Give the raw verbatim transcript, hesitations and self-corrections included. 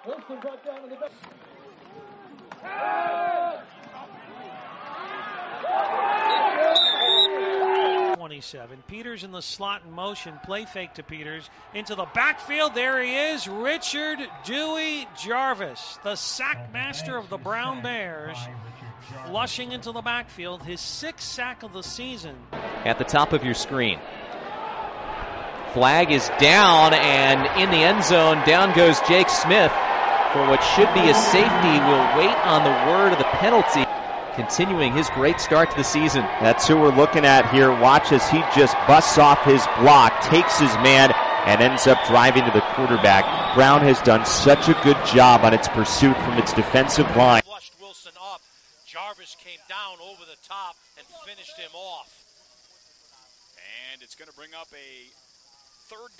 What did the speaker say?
Wilson brought down in the back. twenty-seven. Peters in the slot in motion. Play fake to Peters. Into the backfield. There he is. Richard Dewey Jarvis, the sack master of the Brown Bears, flushing into the backfield. His sixth sack of the season. At the top of your screen. Flag is down, and in the end zone, down goes Jake Smith for what should be a safety. We'll wait on the word of the penalty. Continuing his great start to the season. That's who we're looking at here. Watch as he just busts off his block, takes his man, and ends up driving to the quarterback. Brown has done such a good job on its pursuit from its defensive line. Flushed Wilson up. Jarvis came down over the top and finished him off. And it's going to bring up a third